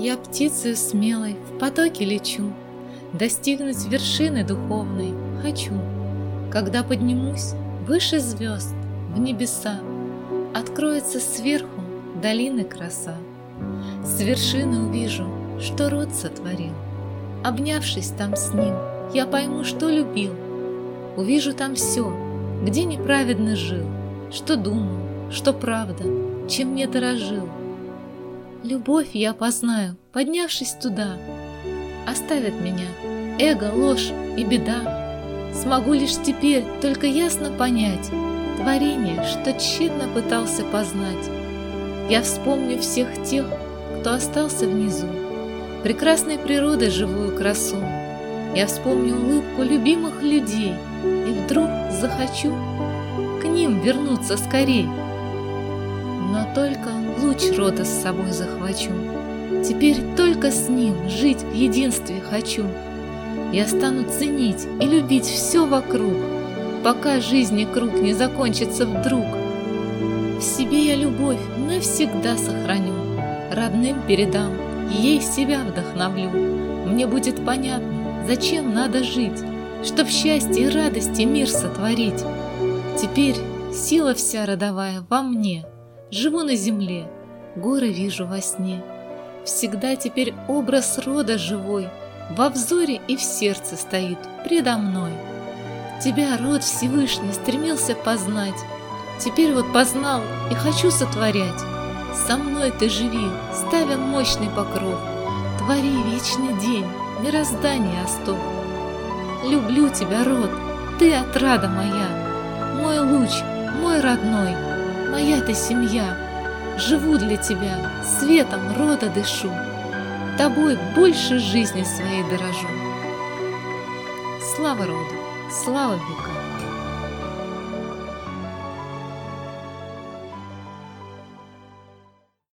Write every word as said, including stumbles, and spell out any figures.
Я птицею смелой в потоке лечу, достигнуть вершины духовной хочу. Когда поднимусь выше звезд в небеса, откроется сверху долины краса. С вершины увижу, что род сотворил. Обнявшись там с ним, я пойму, что любил. Увижу там все, где неправедно жил, что думал, что правда, чем не дорожил. Любовь я познаю, поднявшись туда. Оставят меня эго, ложь и беда. Смогу лишь теперь только ясно понять творение, что тщетно пытался познать. Я вспомню всех тех, кто остался внизу, прекрасной природы живую красу. Я вспомню улыбку любимых людей и вдруг захочу к ним вернуться скорей. Но только луч рода с собой захвачу. Теперь только с ним жить в единстве хочу. Я стану ценить и любить все вокруг, пока жизни круг не закончится вдруг. В себе я любовь навсегда сохраню, родным передам, ей себя вдохновлю. Мне будет понятно, зачем надо жить, чтоб счастье и радости мир сотворить. Теперь сила вся родовая во мне. Живу на земле, горы вижу во сне. Всегда теперь образ рода живой во взоре и в сердце стоит предо мной. Тебя, род Всевышний, стремился познать. Теперь вот познал и хочу сотворять. Со мной ты живи, ставя мощный покров. Твори вечный день, мироздание остов. Люблю тебя, род, ты отрада моя, мой луч, мой родной. Моя ты семья, живу для тебя, светом рода дышу, тобой больше жизни своей дорожу. Слава роду, слава векам!